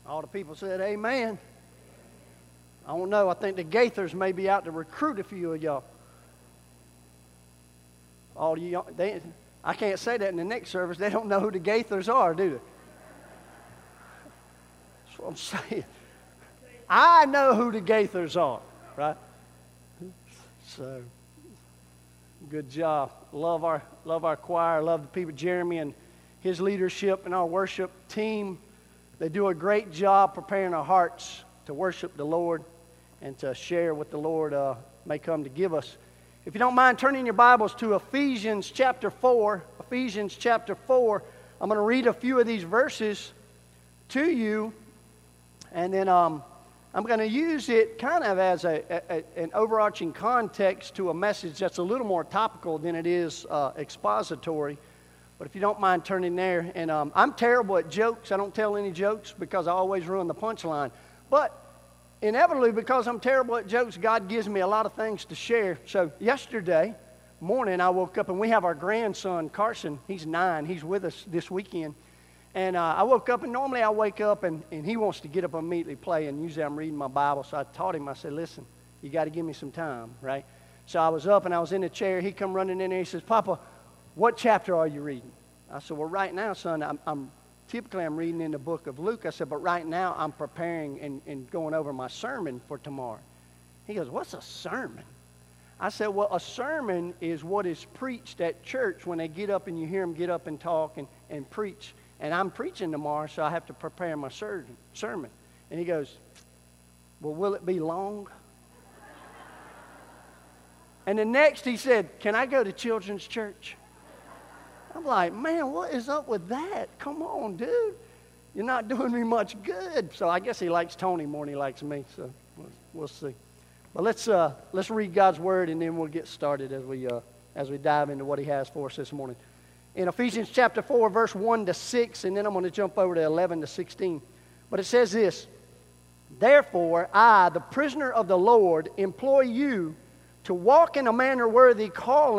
All the people said amen. I don't know. I think the Gaithers may be out to recruit a few of y'all. All you, I can't say that in the next service. They don't know who the Gaithers are, do they? That's what I'm saying. I know who the Gaithers are, right? So, good job. Love our choir. Love the people. Jeremy and his leadership and our worship team. They do a great job preparing our hearts to worship the Lord and to share what the Lord may come to give us. If you don't mind turning your Bibles to Ephesians chapter 4. Ephesians chapter 4. I'm going to read a few of these verses to you. And then I'm going to use it kind of as an overarching context to a message that's a little more topical than it is expository. But if you don't mind turning there. And I'm terrible at jokes. I don't tell any jokes because I always ruin the punchline. But inevitably, because I'm terrible at jokes, God gives me a lot of things to share. So yesterday morning, I woke up and we have our grandson, Carson. He's 9. He's with us this weekend. And I woke up, and normally I wake up and he wants to get up and immediately play. And usually I'm reading my Bible. So I taught him, I said, listen, you got to give me some time, right? So I was up and I was in the chair. He come running in there. He says, Papa, what chapter are you reading? I said, well, right now, son, I'm reading in the book of Luke. I said, but right now I'm preparing and going over my sermon for tomorrow. He goes, what's a sermon? I said, well, a sermon is what is preached at church when they get up and you hear them get up and talk and preach. And I'm preaching tomorrow, so I have to prepare my sermon. And he goes, well, will it be long? And the next he said, can I go to children's church? I'm like, man, what is up with that? Come on, dude. You're not doing me much good. So I guess he likes Tony more than he likes me, so we'll see. But let's read God's Word, and then we'll get started as we dive into what He has for us this morning. In Ephesians chapter 4, verse 1 to 6, and then I'm going to jump over to 11 to 16. But it says this, therefore, I, the prisoner of the Lord, implore you to walk in a manner worthy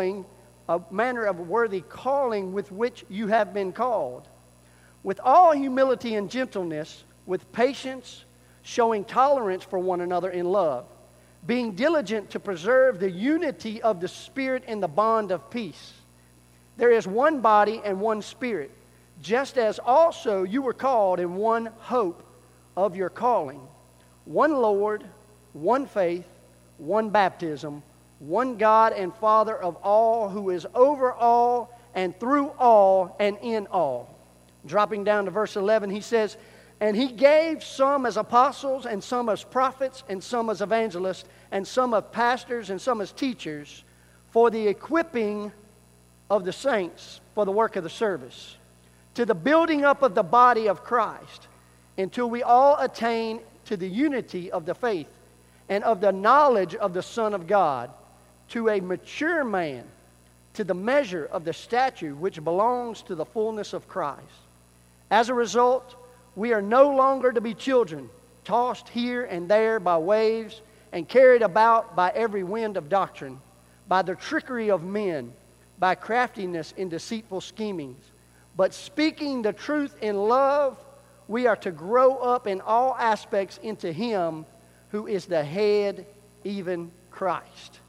of worthy calling with which you have been called, with all humility and gentleness, with patience, showing tolerance for one another in love, being diligent to preserve the unity of the Spirit in the bond of peace. There is one body and one Spirit, just as also you were called in one hope of your calling, one Lord, one faith, one baptism, one God and Father of all, who is over all and through all and in all. Dropping down to verse 11, he says, and He gave some as apostles, and some as prophets, and some as evangelists, and some as pastors, and some as teachers, for the equipping of the saints for the work of the service, to the building up of the body of Christ, until we all attain to the unity of the faith and of the knowledge of the Son of God, to a mature man, to the measure of the stature which belongs to the fullness of Christ. As a result, we are no longer to be children, tossed here and there by waves and carried about by every wind of doctrine, by the trickery of men, by craftiness in deceitful schemings. But speaking the truth in love, we are to grow up in all aspects into Him who is the head, even Christ.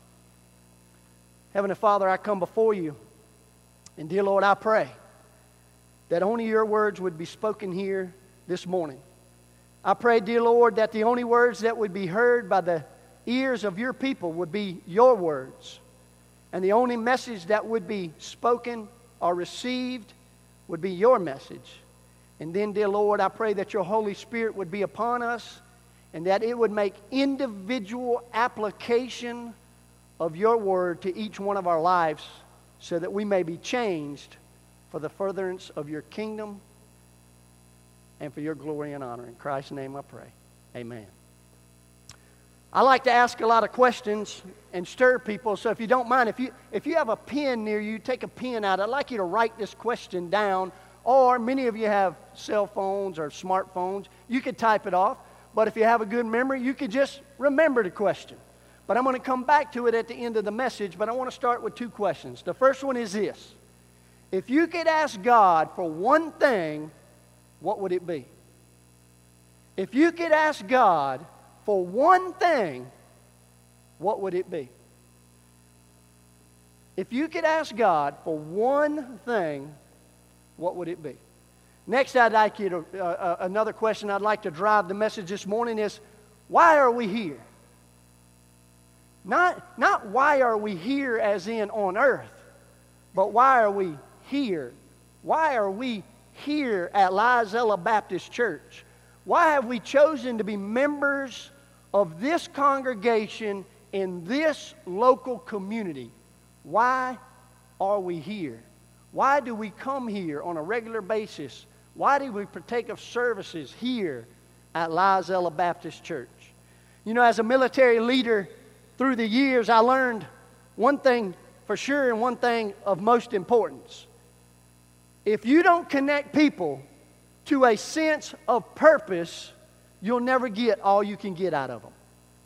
Heavenly Father, I come before you, and dear Lord, I pray that only your words would be spoken here this morning. I pray, dear Lord, that the only words that would be heard by the ears of your people would be your words, and the only message that would be spoken or received would be your message. And then, dear Lord, I pray that your Holy Spirit would be upon us, and that it would make individual application of your word to each one of our lives, so that we may be changed for the furtherance of your kingdom and for your glory and honor. In Christ's name I pray. Amen. I like to ask a lot of questions and stir people, so if you don't mind, if you have a pen near you, take a pen out. I'd like you to write this question down, or many of you have cell phones or smartphones. You could type it off, but if you have a good memory, you could just remember the question. But I'm going to come back to it at the end of the message, but I want to start with two questions. The first one is this. If you could ask God for one thing, what would it be? If you could ask God for one thing, what would it be? If you could ask God for one thing, what would it be? Next, I'd like you to, another question I'd like to drive the message this morning is, why are we here? Not why are we here as in on earth, but why are we here? Why are we here at Lizella Baptist Church? Why have we chosen to be members of this congregation in this local community? Why are we here? Why do we come here on a regular basis? Why do we partake of services here at Lizella Baptist Church? You know, as a military leader through the years, I learned one thing for sure and one thing of most importance. If you don't connect people to a sense of purpose, you'll never get all you can get out of them.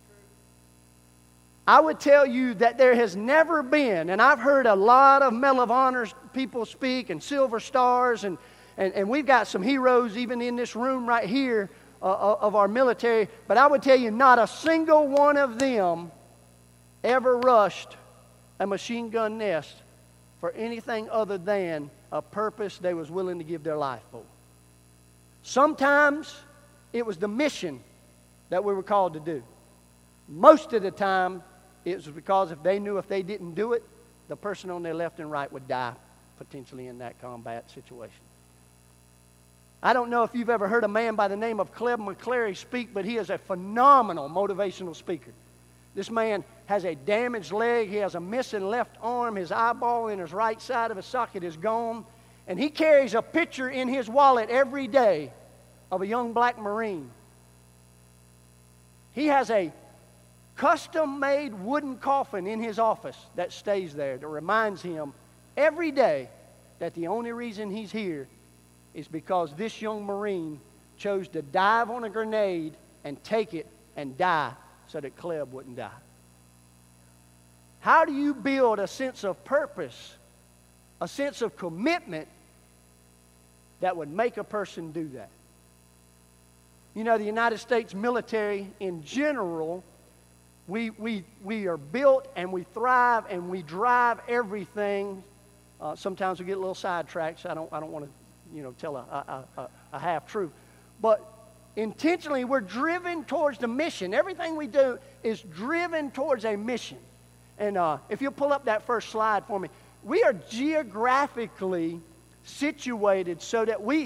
I would tell you that there has never been, and I've heard a lot of Medal of Honor people speak and Silver Stars, and we've got some heroes even in this room right here of our military, but I would tell you not a single one of them ever rushed a machine gun nest for anything other than a purpose they was willing to give their life for. Sometimes it was the mission that we were called to do. Most of the time it was because if they knew if they didn't do it, the person on their left and right would die potentially in that combat situation. I don't know if you've ever heard a man by the name of Cleb McClary speak, but he is a phenomenal motivational speaker. This man has a damaged leg. He has a missing left arm. His eyeball in his right side of his socket is gone. And he carries a picture in his wallet every day of a young black Marine. He has a custom-made wooden coffin in his office that stays there that reminds him every day that the only reason he's here is because this young Marine chose to dive on a grenade and take it and die so that Cleb wouldn't die. How do you build a sense of purpose, a sense of commitment that would make a person do that? You know, the United States military in general, we are built and we thrive and we drive everything. Sometimes we get a little sidetracked, so I don't want to tell a half truth. But intentionally, we're driven towards the mission. Everything we do is driven towards a mission. And if you'll pull up that first slide for me, we are geographically situated so that we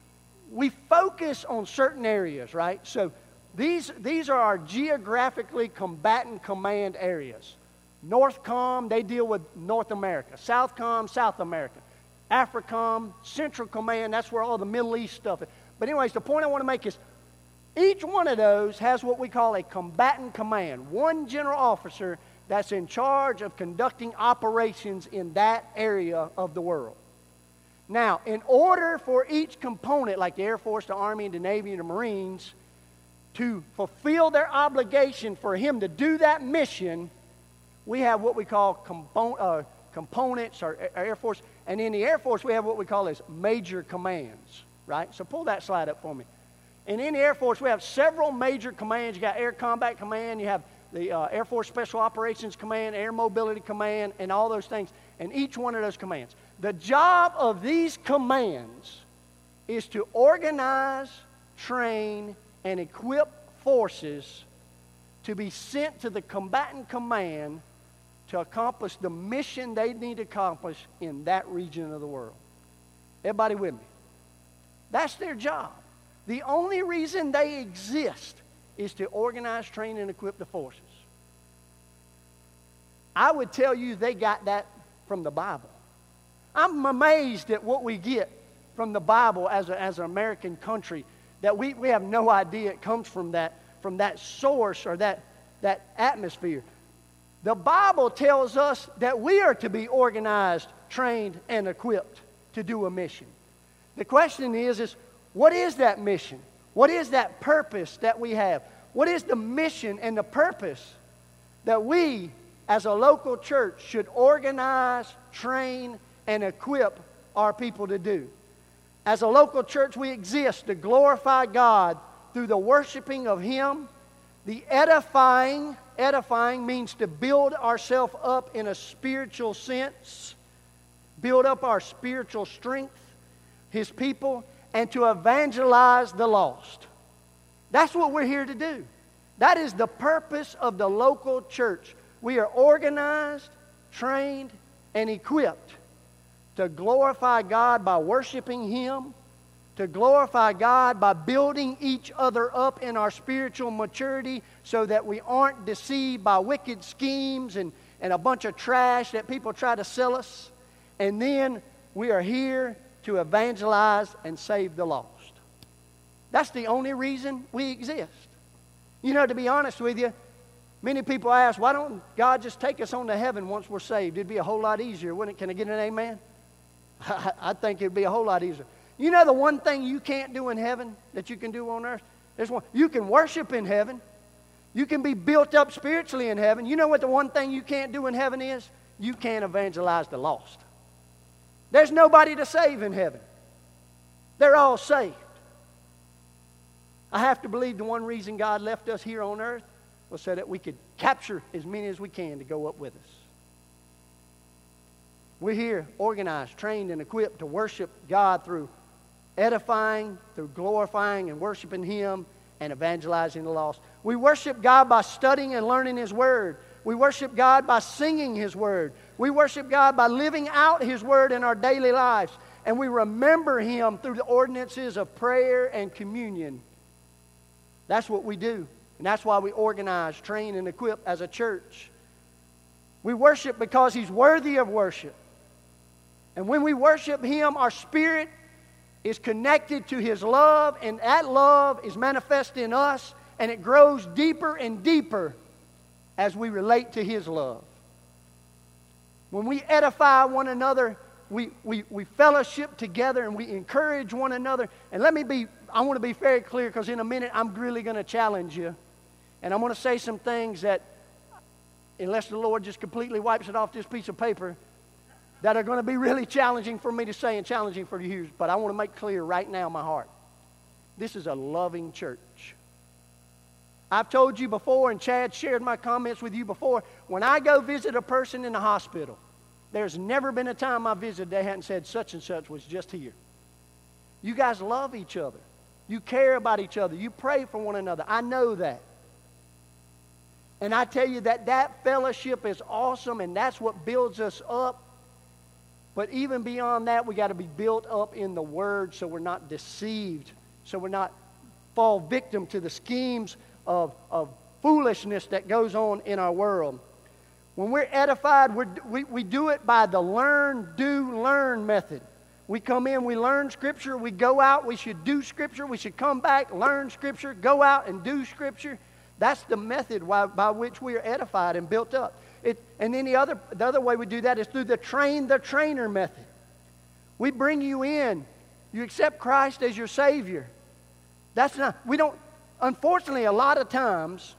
focus on certain areas, right? So these are our geographically combatant command areas. NORTHCOM, they deal with North America. SOUTHCOM, South America. AFRICOM, Central Command, that's where all the Middle East stuff is. But anyways, the point I want to make is each one of those has what we call a combatant command. One general officer that's in charge of conducting operations in that area of the world. Now, in order for each component, like the Air Force, the Army, the Navy, and the Marines, to fulfill their obligation for him to do that mission, we have what we call components, or Air Force. And in the Air Force, we have what we call as major commands, right? So pull that slide up for me. And in the Air Force, we have several major commands. You got Air Combat Command, you have the Air Force Special Operations Command, Air Mobility Command, and all those things. And each one of those commands. The job of these commands is to organize, train, and equip forces to be sent to the combatant command to accomplish the mission they need to accomplish in that region of the world. Everybody with me? That's their job. The only reason they exist is to organize, train, and equip the forces. I would tell you they got that from the Bible. I'm amazed at what we get from the Bible as an American country, that we have no idea it comes from that source or that atmosphere. The Bible tells us that we are to be organized, trained, and equipped to do a mission. The question is what is that mission? What is that purpose that we have? What is the mission and the purpose that we, as a local church, should organize, train, and equip our people to do? As a local church, we exist to glorify God through the worshiping of Him. The edifying means to build ourselves up in a spiritual sense, build up our spiritual strength, His people, and to evangelize the lost. That's what we're here to do. That is the purpose of the local church. We are organized, trained, and equipped to glorify God by worshiping Him, to glorify God by building each other up in our spiritual maturity so that we aren't deceived by wicked schemes and a bunch of trash that people try to sell us. And then we are here to evangelize and save the lost. That's the only reason we exist. You know, to be honest with you, many people ask, why don't God just take us on to heaven once we're saved? It'd be a whole lot easier, wouldn't it? Can I get an amen? I think it'd be a whole lot easier. You know the one thing you can't do in heaven that you can do on earth? There's one. You can worship in heaven. You can be built up spiritually in heaven. You know what the one thing you can't do in heaven is? You can't evangelize the lost. There's nobody to save in heaven. They're all saved. I have to believe the one reason God left us here on earth was so that we could capture as many as we can to go up with us. We're here organized, trained, and equipped to worship God through edifying, through glorifying and worshiping Him, and evangelizing the lost. We worship God by studying and learning His Word. We worship God by singing His Word. We worship God by living out His Word in our daily lives. And we remember Him through the ordinances of prayer and communion. That's what we do. And that's why we organize, train, and equip as a church. We worship because He's worthy of worship. And when we worship Him, our spirit is connected to His love, and that love is manifest in us, and it grows deeper and deeper as we relate to His love. When we edify one another, we fellowship together and we encourage one another. And I want to be very clear, because in a minute I'm really going to challenge you. And I'm going to say some things that, unless the Lord just completely wipes it off this piece of paper, that are going to be really challenging for me to say and challenging for you to use. But I want to make clear right now in my heart, this is a loving church. I've told you before, and Chad shared my comments with you before, when I go visit a person in the hospital, there's never been a time I visited they hadn't said such and such was just here. You guys love each other. You care about each other. You pray for one another. I know that. And I tell you that fellowship is awesome, and that's what builds us up. But even beyond that, we got to be built up in the Word so we're not deceived, so we're not fall victim to the schemes of foolishness that goes on in our world. When we're edified, we do it by the learn, do, learn method. We come in, we learn Scripture, we go out, we should do Scripture, we should come back, learn Scripture, go out and do Scripture. That's the method by which we are edified and built up. And then the other way we do that is through the trainer method. We bring you in. You accept Christ as your Savior. Unfortunately, a lot of times,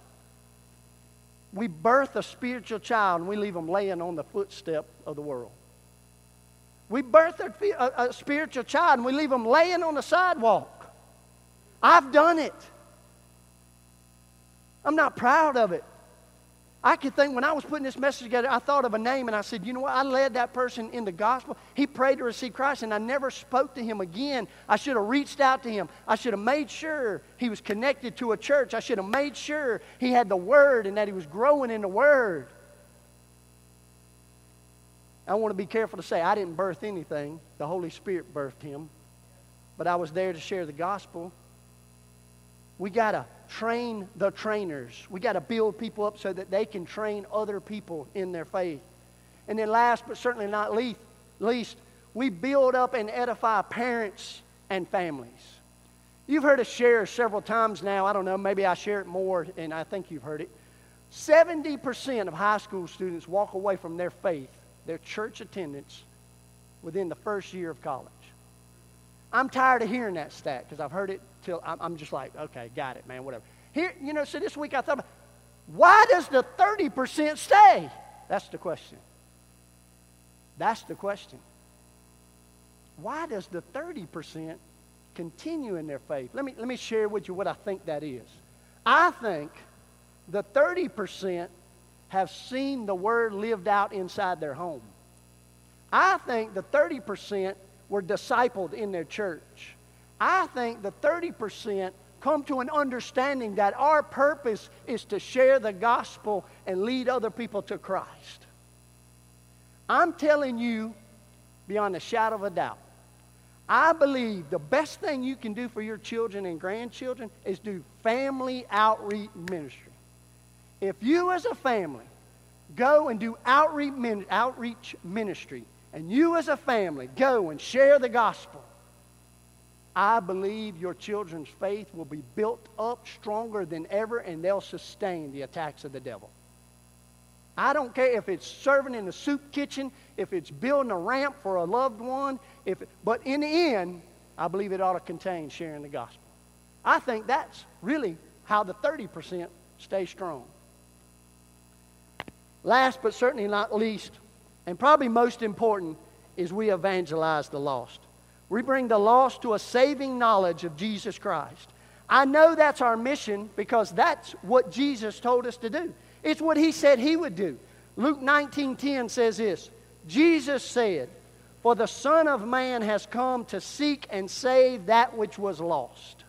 we birth a spiritual child and we leave them laying on the footstep of the world. We birth a spiritual child and we leave them laying on the sidewalk. I've done it. I'm not proud of it. I could think when I was putting this message together, I thought of a name and I said, you know what? I led that person in the gospel. He prayed to receive Christ and I never spoke to him again. I should have reached out to him. I should have made sure he was connected to a church. I should have made sure he had the Word and that he was growing in the Word. I want to be careful to say I didn't birth anything. The Holy Spirit birthed him. But I was there to share the gospel. We got to train the trainers. We got to build people up so that they can train other people in their faith. And then last but certainly not least, we build up and edify parents and families. You've heard us share several times now. I don't know, maybe I share it more, and I think you've heard it. 70% of high school students walk away from their faith, their church attendance, within the first year of college. I'm tired of hearing that stat because I've heard it till I'm just like, okay, got it, man, whatever. Here, so this week I thought, why does the 30% stay? That's the question. That's the question. Why does the 30% continue in their faith. Let me share with you what I think that is. I think the 30% have seen the Word lived out inside their home. I think the 30% were discipled in their church. I think the 30% come to an understanding that our purpose is to share the gospel and lead other people to Christ. I'm telling you, beyond a shadow of a doubt, I believe the best thing you can do for your children and grandchildren is do family outreach ministry. If you as a family go and do outreach ministry, and you as a family go and share the gospel, I believe your children's faith will be built up stronger than ever, and they'll sustain the attacks of the devil. I don't care if it's serving in the soup kitchen, if it's building a ramp for a loved one, but in the end, I believe it ought to contain sharing the gospel. I think that's really how the 30% stay strong. Last but certainly not least, and probably most important, is we evangelize the lost. We bring the lost to a saving knowledge of Jesus Christ. I know that's our mission because that's what Jesus told us to do. It's what He said He would do. Luke 19:10 says this, Jesus said, "For the Son of Man has come to seek and save that which was lost."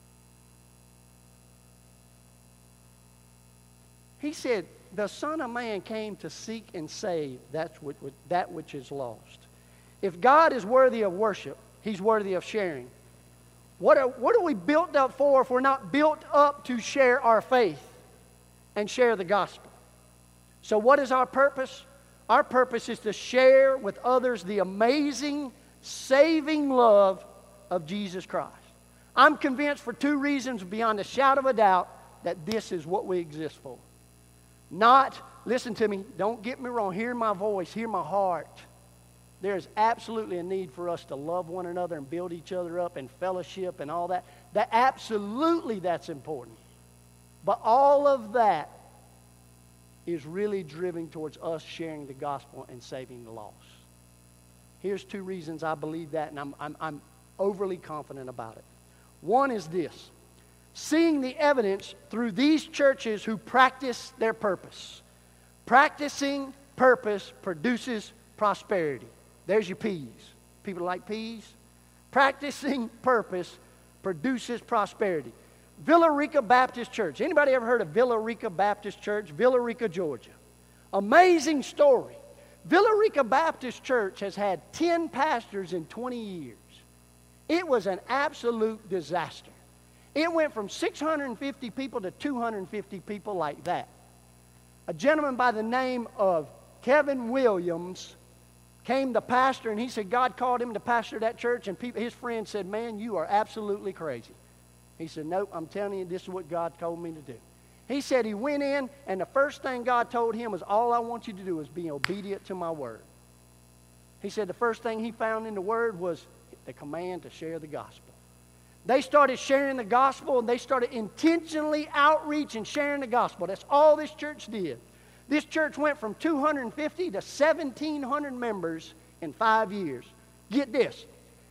He said, the Son of Man came to seek and save that which is lost. If God is worthy of worship, He's worthy of sharing. What are we built up for if we're not built up to share our faith and share the gospel? So what is our purpose? Our purpose is to share with others the amazing, saving love of Jesus Christ. I'm convinced for two reasons beyond a shadow of a doubt that this is what we exist for. Not, listen to me, don't get me wrong, hear my voice, hear my heart. There is absolutely a need for us to love one another and build each other up and fellowship and all that. Absolutely that's important. But all of that is really driven towards us sharing the gospel and saving the lost. Here's two reasons I believe that, and I'm overly confident about it. One is this: seeing the evidence through these churches who practice their purpose. Practicing purpose produces prosperity. There's your P's. People like P's. Practicing purpose produces prosperity. Villa Rica Baptist Church. Anybody ever heard of Villa Rica Baptist Church? Villa Rica, Georgia. Amazing story. Villa Rica Baptist Church has had 10 pastors in 20 years. It was an absolute disaster. It went from 650 people to 250 people like that. A gentleman by the name of Kevin Williams came the pastor, and he said God called him to pastor that church, and his friends said, "Man, you are absolutely crazy." He said, "Nope, I'm telling you, this is what God told me to do." He said he went in, and the first thing God told him was, "All I want you to do is be obedient to my word." He said the first thing he found in the word was the command to share the gospel. They started sharing the gospel, and they started intentionally outreach and sharing the gospel. That's all this church did. This church went from 250 to 1,700 members in 5 years. Get this,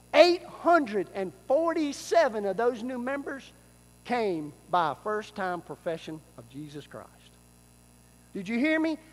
847 of those new members came by a first-time profession of Jesus Christ. Did you hear me?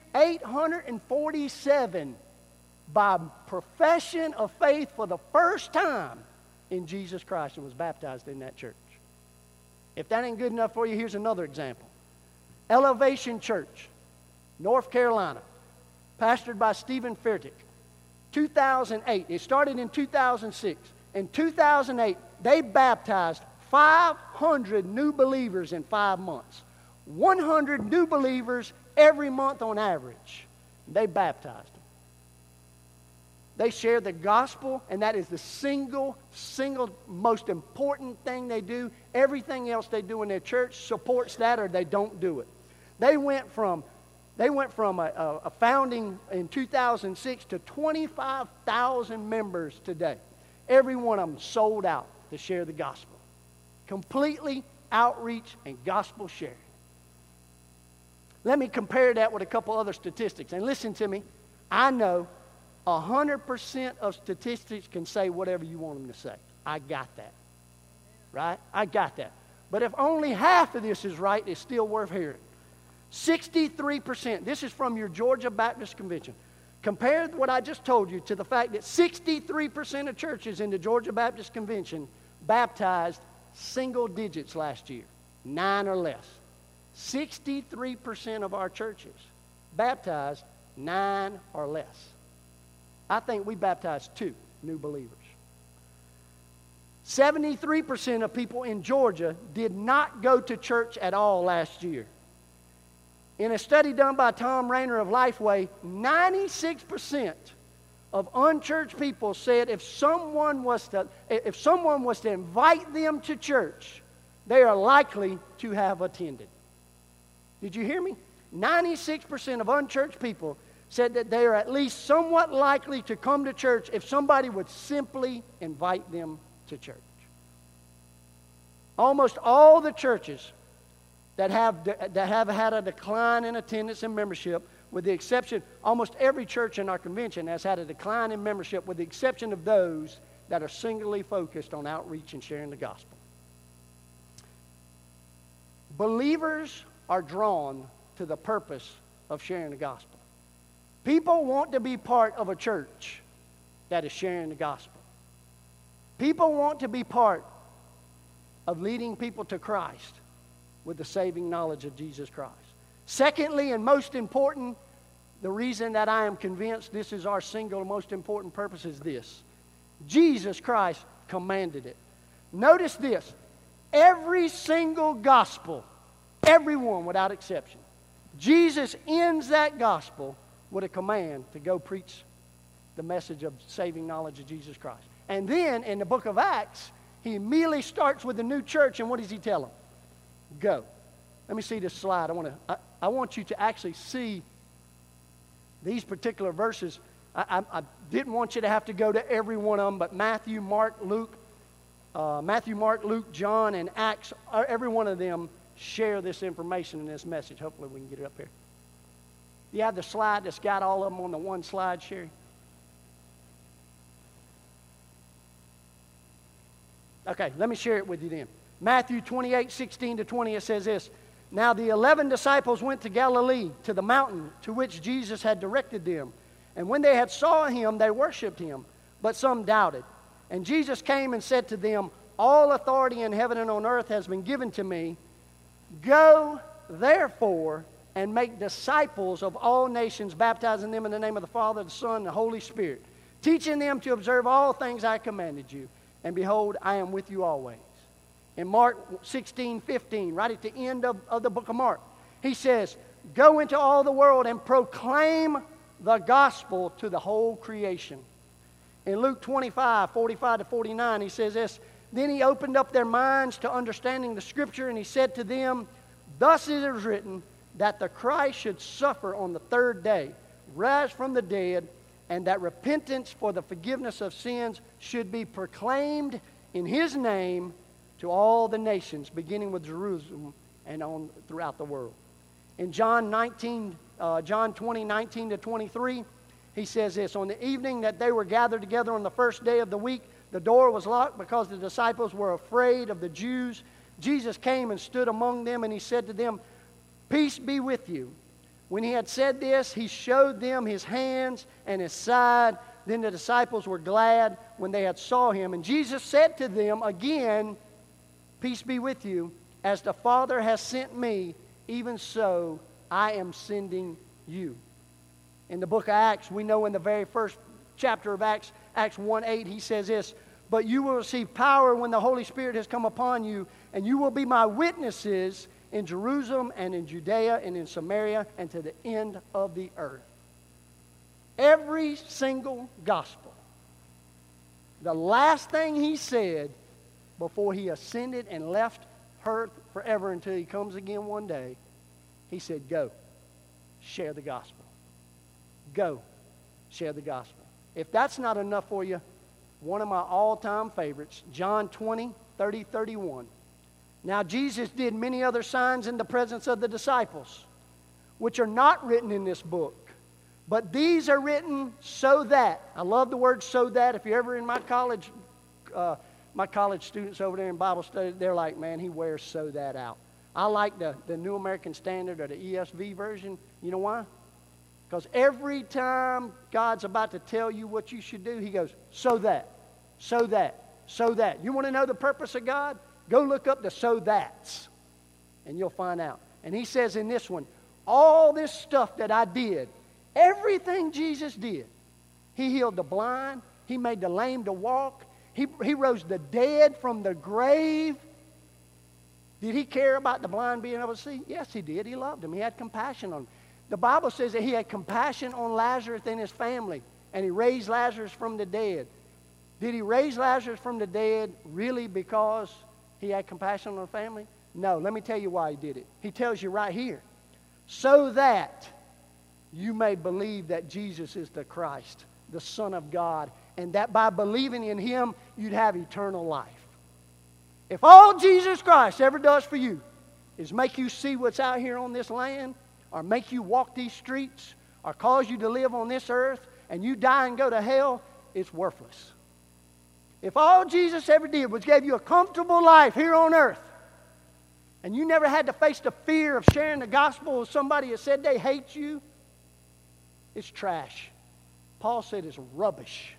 847 by profession of faith for the first time in Jesus Christ and was baptized in that church. If that ain't good enough for you, here's another example. Elevation Church, North Carolina, pastored by Stephen Furtick. 2008. It started in 2006. In 2008, they baptized 500 new believers in 5 months. 100 new believers every month on average. They baptized them. They share the gospel, and that is the single most important thing they do. Everything else they do in their church supports that, or they don't do it. They went from a founding in 2006 to 25,000 members today. Every one of them sold out to share the gospel. Completely outreach and gospel sharing. Let me compare that with a couple other statistics. And listen to me, I know 100% of statistics can say whatever you want them to say. I got that. right? I got that. But if only half of this is right, it's still worth hearing. 63%. This is from your Georgia Baptist Convention. Compare what I just told you to the fact that 63% of churches in the Georgia Baptist Convention baptized single digits last year, 9 or less. 63% of our churches baptized 9 or less. I think we baptized 2 new believers. 73% of people in Georgia did not go to church at all last year. In a study done by Tom Rayner of Lifeway, 96% of unchurched people said if someone was to invite them to church, they are likely to have attended. Did you hear me? 96% of unchurched people said that they are at least somewhat likely to come to church if somebody would simply invite them to church. Almost all the churches that have had a decline in attendance and membership, with the exception, almost every church in our convention has had a decline in membership, with the exception of those that are singularly focused on outreach and sharing the gospel. Believers are drawn to the purpose of sharing the gospel. People want to be part of a church that is sharing the gospel. People want to be part of leading people to Christ with the saving knowledge of Jesus Christ. Secondly, and most important, the reason that I am convinced this is our single most important purpose is this. Jesus Christ commanded it. Notice this. Every single gospel, everyone without exception, Jesus ends that gospel with a command to go preach the message of saving knowledge of Jesus Christ. And then in the book of Acts, he immediately starts with the new church, and what does he tell them? Go. Let me see this slide. I want you to actually see these particular verses. I didn't want you to have to go to every one of them, but Matthew, Mark, Luke, John, and Acts, every one of them share this information in this message. Hopefully we can get it up here. You have the slide that's got all of them on the one slide, Sherry? Okay, let me share it with you then. Matthew 28:16-20, it says this. Now the 11 disciples went to Galilee, to the mountain to which Jesus had directed them. And when they had saw him, they worshipped him, but some doubted. And Jesus came and said to them, all authority in heaven and on earth has been given to me. Go, therefore, and make disciples of all nations, baptizing them in the name of the Father, the Son, and the Holy Spirit, teaching them to observe all things I commanded you. And behold, I am with you always. In Mark 16:15, right at the end of the book of Mark, he says, go into all the world and proclaim the gospel to the whole creation. In Luke 25:45-49, he says this, then he opened up their minds to understanding the scripture, and he said to them, thus it is written that the Christ should suffer on the third day, rise from the dead, and that repentance for the forgiveness of sins should be proclaimed in his name to all the nations, beginning with Jerusalem and on throughout the world. In John 20:19-23, he says this, on the evening that they were gathered together on the first day of the week, the door was locked because the disciples were afraid of the Jews. Jesus came and stood among them, and he said to them, peace be with you. When he had said this, he showed them his hands and his side. Then the disciples were glad when they had saw him. And Jesus said to them again, peace be with you. As the Father has sent me, even so I am sending you. In the book of Acts, we know in the very first chapter of Acts, Acts 1:8, he says this, but you will receive power when the Holy Spirit has come upon you, and you will be my witnesses in Jerusalem and in Judea and in Samaria and to the end of the earth. Every single gospel, the last thing he said before he ascended and left earth forever until he comes again one day, he said, go, share the gospel. Go, share the gospel. If that's not enough for you, one of my all-time favorites, John 20:30-31. Now Jesus did many other signs in the presence of the disciples, which are not written in this book. But these are written so that, I love the word so that. If you're ever in my college my college students over there in Bible study, they're like, man, he wears "so that" out. I like the New American Standard or the ESV version. You know why? Because every time God's about to tell you what you should do, he goes, "so that, so that, so that." You want to know the purpose of God? Go look up the "so that's," and you'll find out. And he says in this one, all this stuff that I did, everything Jesus did. He healed the blind. He made the lame to walk. He rose the dead from the grave. Did he care about the blind being able to see? Yes, he did. He loved them. He had compassion on them. The Bible says that he had compassion on Lazarus and his family, and he raised Lazarus from the dead. Did he raise Lazarus from the dead really because he had compassion on the family? No. Let me tell you why he did it. He tells you right here. So that you may believe that Jesus is the Christ, the Son of God, and that by believing in him, you'd have eternal life. If all Jesus Christ ever does for you is make you see what's out here on this land, or make you walk these streets, or cause you to live on this earth, and you die and go to hell, it's worthless. If all Jesus ever did was give you a comfortable life here on earth, and you never had to face the fear of sharing the gospel with somebody that said they hate you, it's trash. Paul said it's rubbish.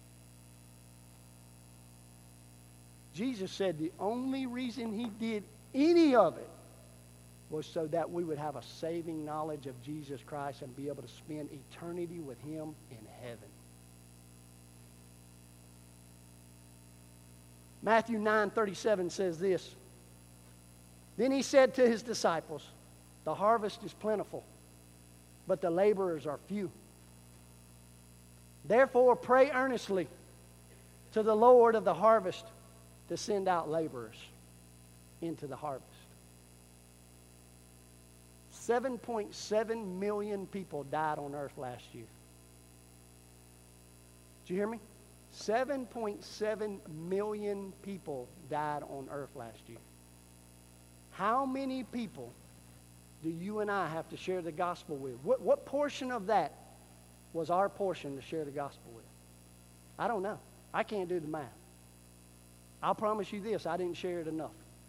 Jesus said the only reason he did any of it was so that we would have a saving knowledge of Jesus Christ and be able to spend eternity with him in heaven. Matthew 9:37 says this. Then he said to his disciples, the harvest is plentiful, but the laborers are few. Therefore pray earnestly to the Lord of the harvest to send out laborers into the harvest. 7.7 million people died on earth last year. Did you hear me? 7.7 million people died on earth last year. How many people do you and I have to share the gospel with? What portion of that was our portion to share the gospel with? I don't know. I can't do the math. I'll promise you this, I didn't share it enough.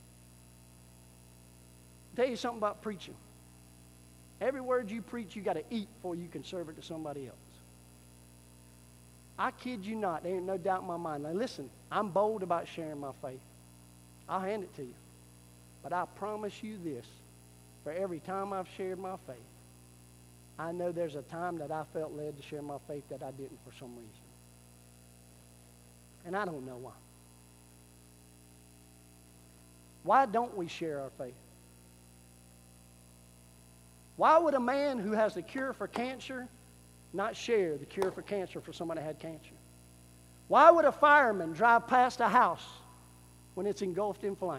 I'll tell you something about preaching. Every word you preach, you got to eat before you can serve it to somebody else. I kid you not, there ain't no doubt in my mind. Now listen, I'm bold about sharing my faith. I'll hand it to you. But I promise you this, for every time I've shared my faith, I know there's a time that I felt led to share my faith that I didn't for some reason. And I don't know why. Why don't we share our faith? Why would a man who has the cure for cancer not share the cure for cancer for somebody that had cancer? Why would a fireman drive past a house when it's engulfed in flames?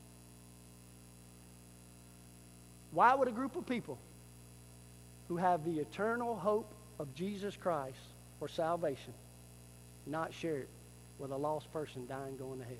Why would a group of people who have the eternal hope of Jesus Christ for salvation not share it with a lost person dying going to hell?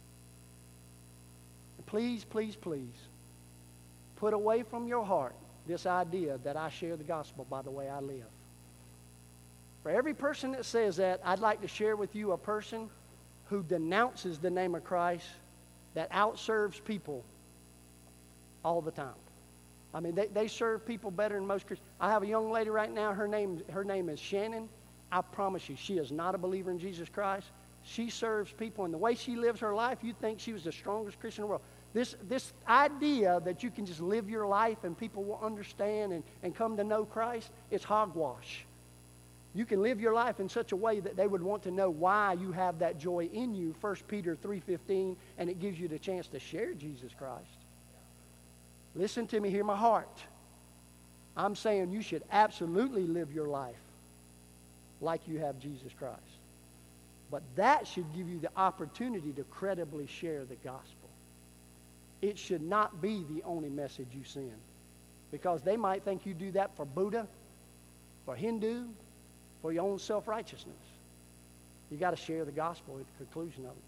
And please, please, please, put away from your heart this idea that I share the gospel by the way I live. For every person that says that, I'd like to share with you a person who denounces the name of Christ that outserves people all the time. I mean, they serve people better than most Christians. I have a young lady right now, her name is Shannon. I promise you, she is not a believer in Jesus Christ. She serves people, and the way she lives her life, you'd think she was the strongest Christian in the world. This idea that you can just live your life and people will understand and come to know Christ, it's hogwash. You can live your life in such a way that they would want to know why you have that joy in you, 1 Peter 3:15, and it gives you the chance to share Jesus Christ. Listen to me, hear my heart. I'm saying you should absolutely live your life like you have Jesus Christ. But that should give you the opportunity to credibly share the gospel. It should not be the only message you send. Because they might think you do that for Buddha, for Hindu, for your own self-righteousness. You got to share the gospel at the conclusion of it.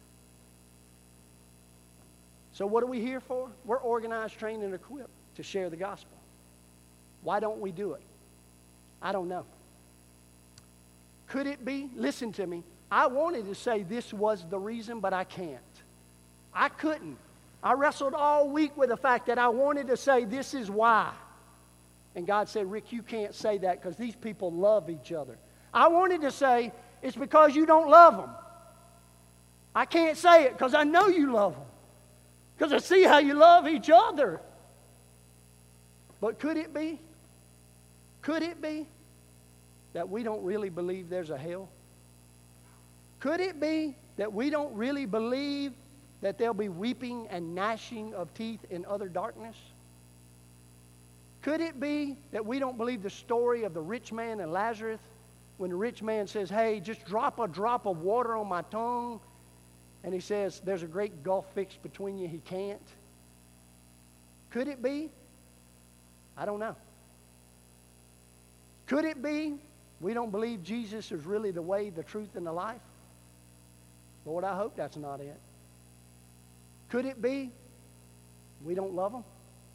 So what are we here for? We're organized, trained, and equipped to share the gospel. Why don't we do it? I don't know. Could it be, listen to me, I wanted to say this was the reason, but I can't. I couldn't. I wrestled all week with the fact that I wanted to say this is why. And God said, Rick, you can't say that because these people love each other. I wanted to say it's because you don't love them. I can't say it because I know you love them. Because I see how you love each other. But could it be? Could it be that we don't really believe there's a hell? Could it be that we don't really believe that there'll be weeping and gnashing of teeth in utter darkness? Could it be that we don't believe the story of the rich man and Lazarus when the rich man says, hey, just drop a drop of water on my tongue? And he says, there's a great gulf fixed between you. He can't. Could it be? I don't know. Could it be we don't believe Jesus is really the way, the truth, and the life? Lord, I hope that's not it. Could it be we don't love Him?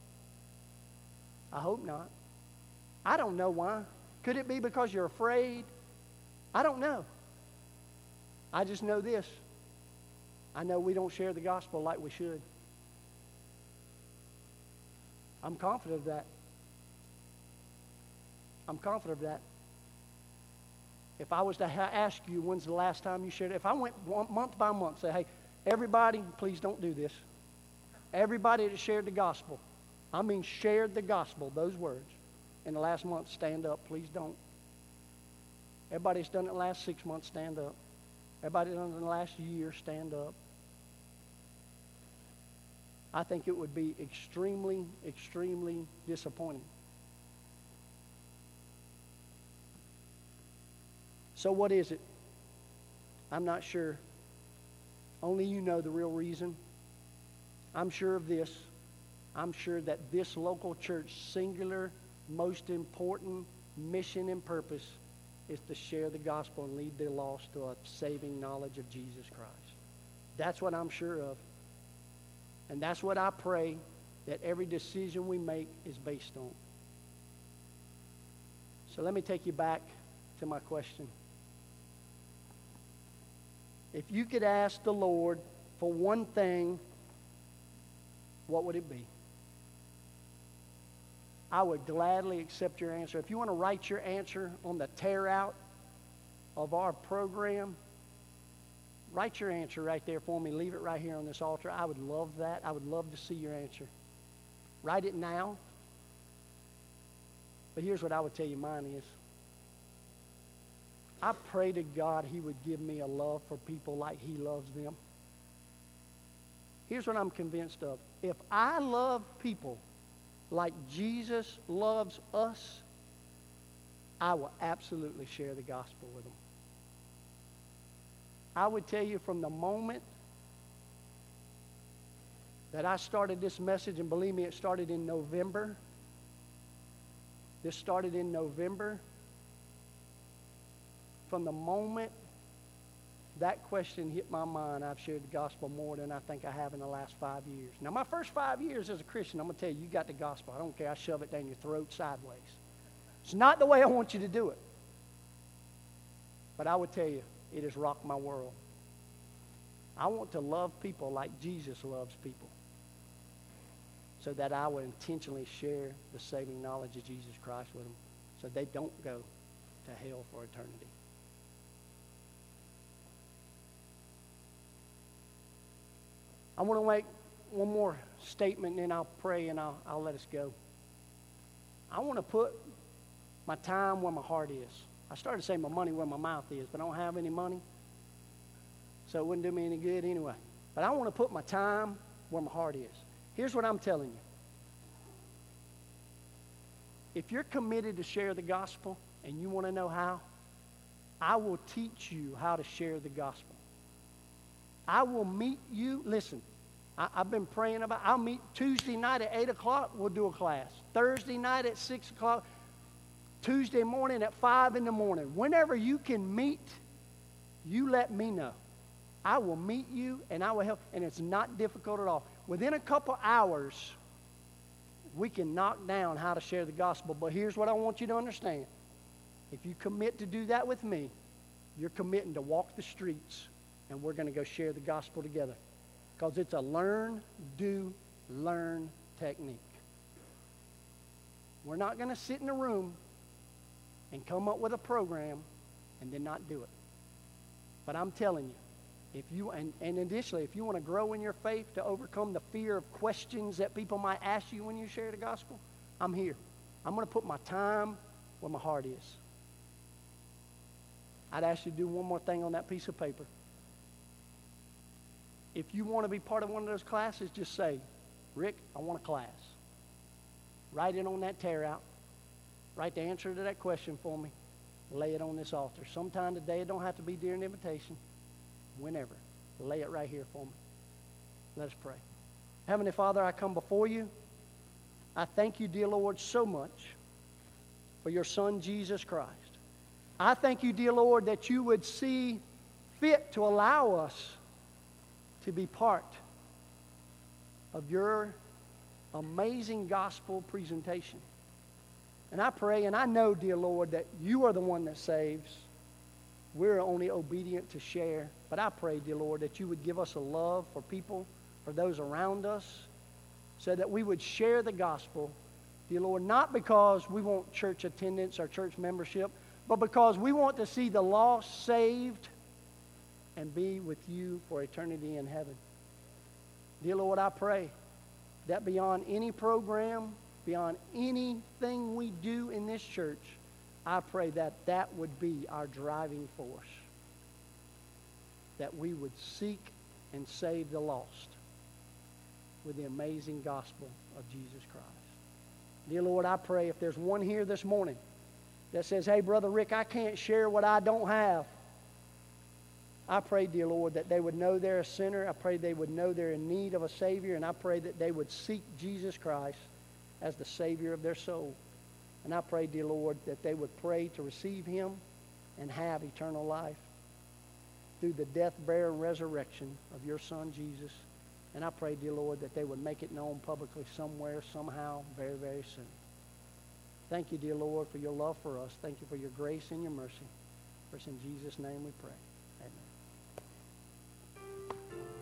I hope not. I don't know why. Could it be because you're afraid? I don't know. I just know this. I know we don't share the gospel like we should. I'm confident of that. I'm confident of that. If I was to ask you when's the last time you shared it, if I went month by month, say, hey, everybody, please don't do this. Everybody that shared the gospel, I mean shared the gospel, those words, in the last month, stand up. Please don't. Everybody that's done it in the last 6 months, stand up. Everybody that's done it in the last year, stand up. I think it would be extremely, extremely disappointing. So what is it? I'm not sure. Only you know the real reason. I'm sure of this. I'm sure that this local church singular, most important mission and purpose is to share the gospel and lead the lost to a saving knowledge of Jesus Christ. That's what I'm sure of. And that's what I pray that every decision we make is based on. So let me take you back to my question. If you could ask the Lord for one thing, what would it be? I would gladly accept your answer. If you want to write your answer on the tear out of our program, write your answer right there for me. Leave it right here on this altar. I would love that. I would love to see your answer. Write it now. But here's what I would tell you mine is. I pray to God He would give me a love for people like He loves them. Here's what I'm convinced of. If I love people like Jesus loves us, I will absolutely share the gospel with them. I would tell you from the moment that I started this message, and believe me, it started in November. This started in November. From the moment that question hit my mind, I've shared the gospel more than I think I have in the last 5 years. Now, my first 5 years as a Christian, I'm going to tell you, you got the gospel. I don't care. I shove it down your throat sideways. It's not the way I want you to do it. But I would tell you, it has rocked my world. I want to love people like Jesus loves people, so that I will intentionally share the saving knowledge of Jesus Christ with them, so they don't go to hell for eternity. I want to make one more statement, and then I'll pray, and I'll let us go. I want to put my time where my heart is. I started to say my money where my mouth is, but I don't have any money, so it wouldn't do me any good anyway. But I want to put my time where my heart is. Here's what I'm telling you. If you're committed to share the gospel and you want to know how, I will teach you how to share the gospel. I will meet you. Listen, I've been praying about, I'll meet Tuesday night at 8 o'clock, we'll do a class. Thursday night at 6 o'clock. Tuesday morning at 5 in the morning. Whenever you can meet, you let me know. I will meet you and I will help. And it's not difficult at all. Within a couple hours, we can knock down how to share the gospel. But here's what I want you to understand. If you commit to do that with me, you're committing to walk the streets, and we're going to go share the gospel together. Because it's a learn, do, learn technique. We're not going to sit in a room and come up with a program and then not do it. But I'm telling you, if you, and additionally, if you want to grow in your faith to overcome the fear of questions that people might ask you when you share the gospel, I'm here. I'm going to put my time where my heart is. I'd ask you to do one more thing on that piece of paper. If you want to be part of one of those classes, just say, Rick, I want a class. Write it on that tear out. Write the answer to that question for me. Lay it on this altar. Sometime today, it don't have to be during invitation. Whenever. Lay it right here for me. Let us pray. Heavenly Father, I come before you. I thank you, dear Lord, so much for your Son, Jesus Christ. I thank you, dear Lord, that you would see fit to allow us to be part of your amazing gospel presentation. And I pray, and I know, dear Lord, that you are the one that saves. We're only obedient to share. But I pray, dear Lord, that you would give us a love for people, for those around us, so that we would share the gospel, dear Lord, not because we want church attendance or church membership, but because we want to see the lost saved and be with you for eternity in heaven. Dear Lord, I pray that beyond any program, beyond anything we do in this church, I pray that that would be our driving force, that we would seek and save the lost with the amazing gospel of Jesus Christ. Dear Lord, I pray if there's one here this morning that says, hey, Brother Rick, I can't share what I don't have, I pray, dear Lord, that they would know they're a sinner. I pray they would know they're in need of a Savior, and I pray that they would seek Jesus Christ as the Savior of their soul. And I pray, dear Lord, that they would pray to receive him and have eternal life through the death, burial, and resurrection of your Son, Jesus. And I pray, dear Lord, that they would make it known publicly somewhere, somehow, very, very soon. Thank you, dear Lord, for your love for us. Thank you for your grace and your mercy. For it's in Jesus' name we pray. Amen.